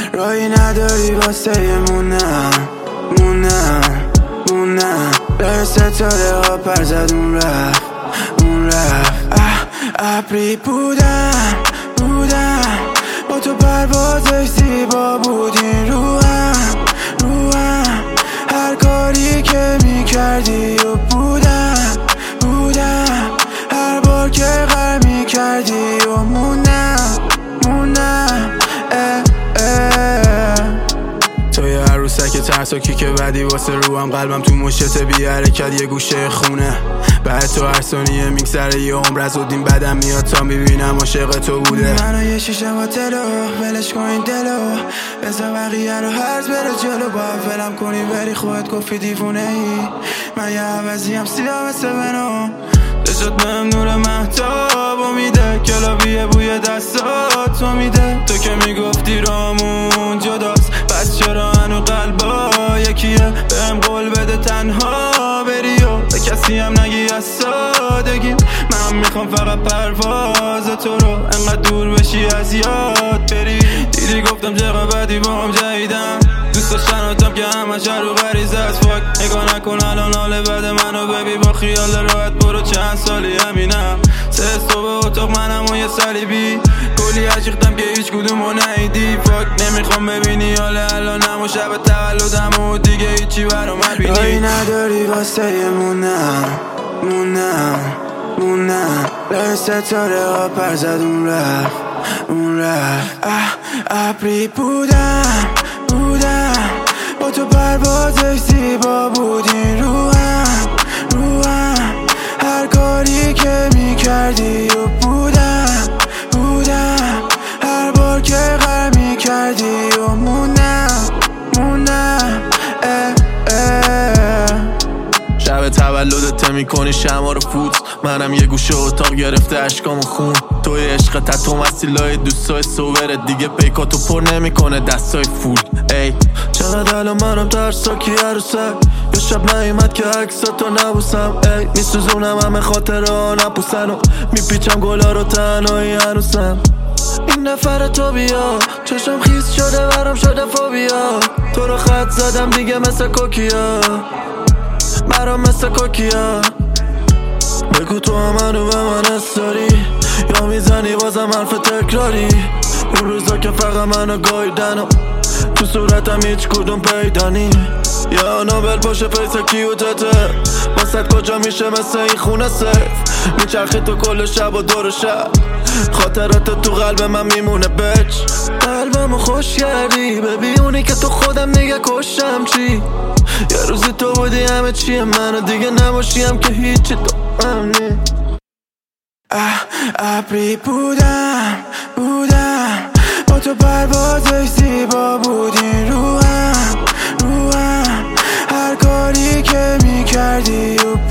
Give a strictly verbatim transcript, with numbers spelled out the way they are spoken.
رایی نداری واسه مونم مونم مونم به ستاره ها پر زد اون رفت اون رفت اه ابری بودم بودم با تو پروازش زیبا بود این روحم روحم هر کاری که میکردی و بودم بودم هر بار که غر میکردی و مونم مونم اه اه توی عروسک ترساکی که بدی واسه روحم قلبم تو مشت بی حرکت یه گوشه خونه بعد تو هر ثانیه میگذره یه عمر از اودین بدم میاد تا میبینم عاشق تو بوده منو یه شیشه با تلو ولش کن این دلو بذار بقیه رو هرز بره جلو با فلم کنی بری خودت گفتی دیوونه ای من یه عوضی هم سیاه مثل بنام دشت بهم نور مهتاب و میده کلابیه بوی دستات و میده تو که میگفتی رامون جداست پس چرا هنو قلبا یکیه بهم قول بده تنها بری و به کسی هم نگی از سادگی من میخوام فقط پرواز تو رو انقدر دور بشی از یاد بری دیدی گفتم چقدر بدی با هم جاییدم دوست داشتناتم که همش رو غریزه از فاک نگاه نکن الان حال بد منو ببی با خیال راحت برو چند سالی همینم سه صبح اتاق منم و یه صلیبی کلی عشقتم که هیچ کدومو نیدی فاک نمیخوام ببینی حال الانم و شب تولدم و دیگه هیچی برام نبینی رایی نداری واسه مونم مونم مونم به ستاره ها پر زد اون رفت اون رفت اه ابری بودم بودم با تو پروازش زیبا بود این روحم روحم هر کاری که میکردی و بودم بودم هر بار که غر میکردی و مونم مونم اه اه شب تولدت میکنی شما رو فوت منم یه گوشه اتاق گرفته اشکامو خون توی عشق تتو مسیلای دوستای سوبرت دیگه پیکاتو پر نمیکنه دستای فول ای چقدر الان منم ترساکی عروسک یه شب نیومد که عکساتو نبوسم ای میسوزونم همه خاطرها نپوسن و میپیچم گلا رو تنهایی هنوزم این نفر تو بیا چشم خیس شده برام شده فوبیا تو رو خط زدم دیگه مثل کوکیا برام مثل کوکیا بگو تو همانو به من استاری یا میزنی بازم حرف تکراری اون روزا که فقط منو گایدن و تو صورتم هیچ کدوم پیدا نی یا نوبل پاشه پیسه کیوتته واسد کجا میشه مثل این خونه سیف میچرخی تو کل شب و دور شب خاطرات تو قلب من میمونه بچ قلبمو خوش کردی ببینی که تو خودم دیگه کشم چی یه روزی تو بودی همه چیه منو دیگه نباشیم که هیچی تو همنی اه ابری بودم بودم با تو پروازش زیبا بود این روحم روحم هر کاری که میکردی و